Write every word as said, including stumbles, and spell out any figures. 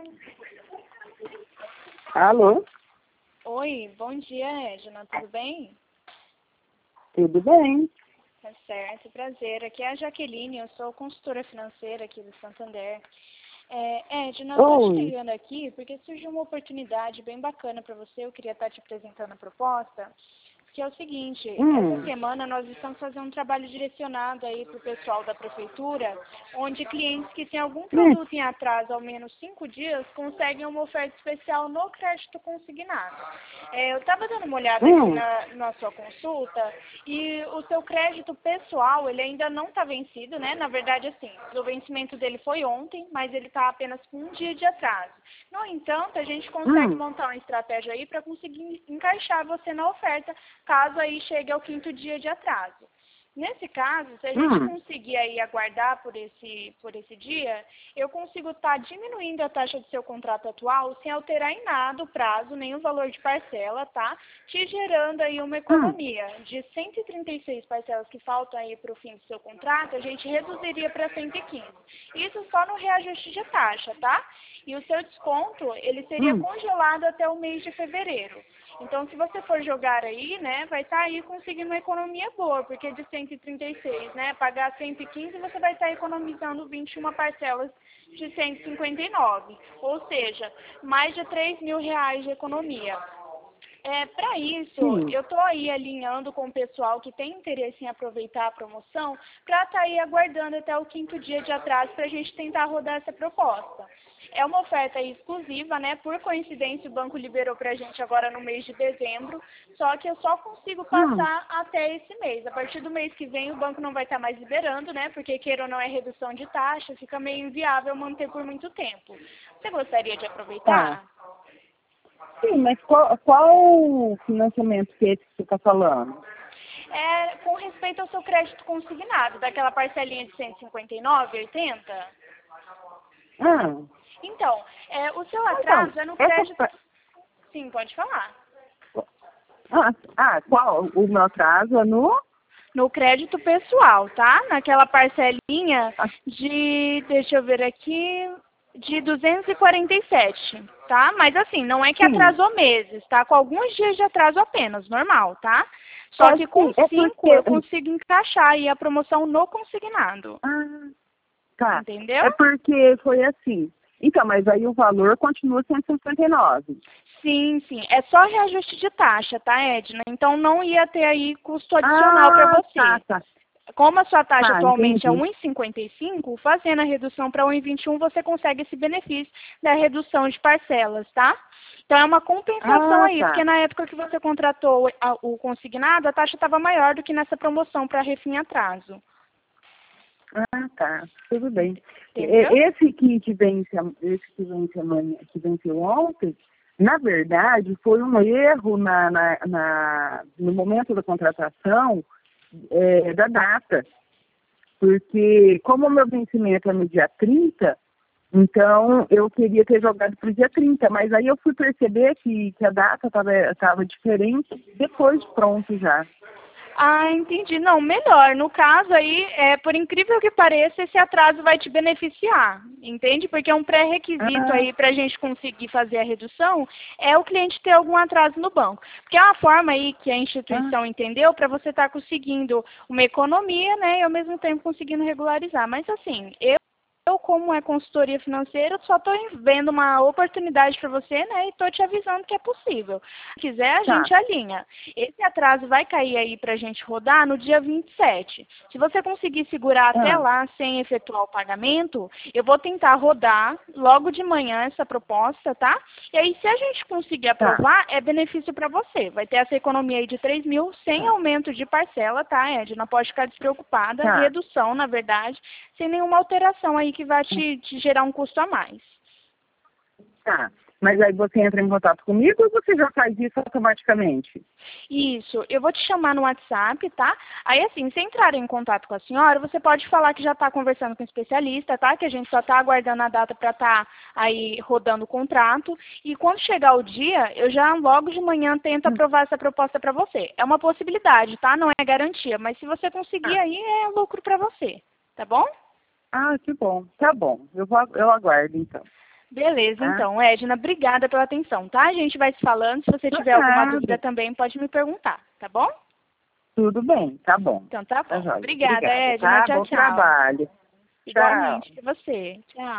Alô? Oi, bom dia, Edna, tudo bem? Tudo bem? Tá certo, prazer. Aqui é a Jaqueline, eu sou consultora financeira aqui do Santander. É, Edna, eu tô te Oi. ligando aqui porque surgiu uma oportunidade bem bacana para você, eu queria estar te apresentando a proposta. Que é o seguinte, Hum. essa semana nós estamos fazendo um trabalho direcionado aí para o pessoal da prefeitura, onde clientes que têm algum Hum. produto em atraso ao menos cinco dias conseguem uma oferta especial no crédito consignado. É, eu estava dando uma olhada aqui Hum. na, na sua consulta e o seu crédito pessoal, ele ainda não está vencido, né? Na verdade, assim, o vencimento dele foi ontem, mas ele está apenas com um dia de atraso. No entanto, a gente consegue Hum. montar uma estratégia aí para conseguir encaixar você na oferta, caso aí chegue ao quinto dia de atraso. Nesse caso, se a gente Hum. conseguir aí aguardar por esse, por esse dia, eu consigo estar diminuindo a taxa do seu contrato atual sem alterar em nada o prazo, nem o valor de parcela, tá? Te gerando aí uma Hum. economia de cento e trinta e seis parcelas que faltam aí para o fim do seu contrato, a gente reduziria para cento e quinze. Isso só no reajuste de taxa, tá? E o seu desconto, ele seria Hum. congelado até o mês de fevereiro. Então, se você for jogar aí, né, vai estar aí conseguindo uma economia boa, porque de cento e trinta e seis, né, pagar cento e quinze, você vai estar economizando vinte e uma parcelas de cento e cinquenta e nove, ou seja, mais de três mil reais de economia. É, para isso, Sim. eu estou aí alinhando com o pessoal que tem interesse em aproveitar a promoção para estar aí aguardando até o quinto dia de atraso para a gente tentar rodar essa proposta. É uma oferta aí exclusiva, né? Por coincidência, o banco liberou para a gente agora no mês de dezembro, só que eu só consigo Hum. passar até esse mês. A partir do mês que vem, o banco não vai estar mais liberando, né? Porque, queira ou não, é redução de taxa, fica meio inviável manter por muito tempo. Você gostaria de Tá. aproveitar? Sim, mas qual, qual financiamento que é esse que você está falando? É, com respeito ao seu crédito consignado, daquela parcelinha de cento e cinquenta e nove reais e oitenta centavos. Ah, Então, é, o seu então, atraso é no essa... crédito... pa- Sim, pode falar. Ah, ah, qual? O meu atraso é no... No crédito pessoal, tá? Naquela parcelinha Ah, de, deixa eu ver aqui, de duzentos e quarenta e sete, tá? Mas assim, não é que sim. atrasou meses, tá? Com alguns dias de atraso apenas, normal, tá? Só Ah, que com sim, é porque... cinco eu consigo encaixar aí a promoção no consignado, Ah, tá. entendeu? É porque foi assim. Então, mas aí o valor continua cento e cinquenta e nove. Sim, sim. É só reajuste de taxa, tá, Edna? Então não ia ter aí custo adicional para Ah, tá, você. tá. Como a sua taxa Tá, atualmente é entendi. um vírgula cinquenta e cinco, fazendo a redução para um vírgula vinte e um, você consegue esse benefício da redução de parcelas, tá? Então é uma compensação Ah, aí, porque tá. na época que você contratou a- o consignado, a taxa estava maior do que nessa promoção para refim atraso. Ah, tá. Tudo bem. E- Entendeu? Esse que, que vence, a- esse que vence amanhã, que venceu ontem, na verdade, foi um erro na, na, na- no momento da contratação é, da data. Porque como o meu vencimento é no dia trinta, então eu queria ter jogado para o dia trinta, mas aí eu fui perceber que, que a data estava diferente depois de pronto já. Ah, entendi. Não, melhor. No caso aí, é, por incrível que pareça, esse atraso vai te beneficiar, entende? Porque é um pré-requisito Ah, aí para a gente conseguir fazer a redução é o cliente ter algum atraso no banco. Porque é uma forma aí que a ah, instituição entendeu para você estar conseguindo uma economia, né, e ao mesmo tempo conseguindo regularizar. Mas assim, eu eu, como é consultoria financeira, só estou vendo uma oportunidade para você, né? E estou te avisando que é possível. Se quiser, a tá, gente alinha. Esse atraso vai cair aí para a gente rodar no dia vinte e sete. Se você conseguir segurar até ah, lá sem efetuar o pagamento, eu vou tentar rodar logo de manhã essa proposta, tá? E aí, se a gente conseguir tá, aprovar, é benefício para você. Vai ter essa economia aí de três mil sem tá, aumento de parcela, tá, Ed? Não pode ficar despreocupada. tá. Redução, na verdade, sem nenhuma alteração aí que vai te, te gerar um custo a mais. Tá. Mas aí você entra em contato comigo ou você já faz isso automaticamente? Isso, eu vou te chamar no WhatsApp, tá? Aí assim, se entrar em contato com a senhora, você pode falar que já está conversando com o especialista, tá? Que a gente só está aguardando a data para estar tá aí rodando o contrato. E quando chegar o dia, eu já logo de manhã tento Hum. aprovar essa proposta para você. É uma possibilidade, tá? Não é garantia, mas se você conseguir Ah, aí, é lucro para você, tá bom? ah, que bom. Tá bom. Eu, vou, eu aguardo então. Beleza, Tá? então, Edna, obrigada pela atenção, tá? A gente vai se falando. Se você Por tiver alguma nada. dúvida também, pode me perguntar, tá bom? Tudo bem, tá bom. Então tá Tá bom. joia. Obrigada, Obrigada, Edna. tá? Tchau, Bom tchau. trabalho. Tchau. Igualmente pra você. Tchau.